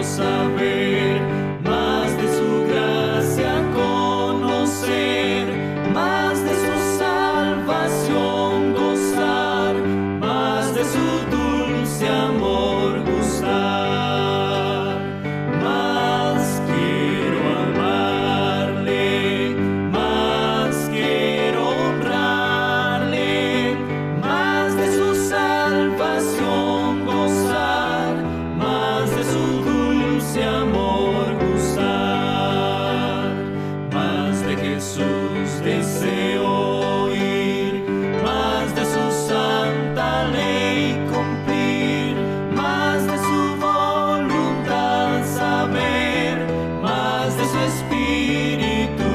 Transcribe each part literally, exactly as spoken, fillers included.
saber, más de su gracia conocer, más de su salvación gozar, más de su dulce amor gustar. Más quiero amarle, más quiero honrarle, más de su salvación gozar, más de su dulce amor gustar. Más de Jesús deseo oír, más de su santa ley cumplir, más de su voluntad saber, más de su espíritu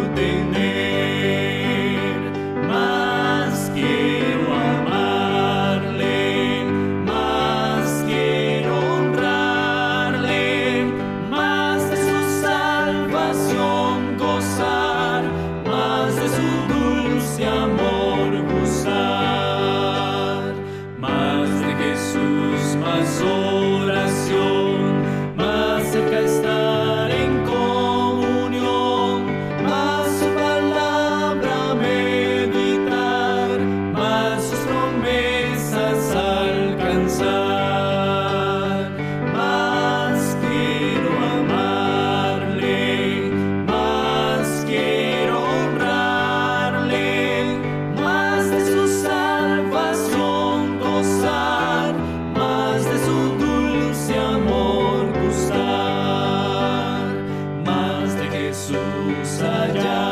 tener. Más quiero amarle, más quiero honrarle, más de su salvación gozar, más de su dulce amor gozar. Más de Jesús, más oración, más cerca estar en comunión, más su palabra meditar, más sus promesas alcanzar. Más quiero amarle, más quiero honrarle, más de su salvación gozar, más de su dulce amor gustar. Más de Jesús allá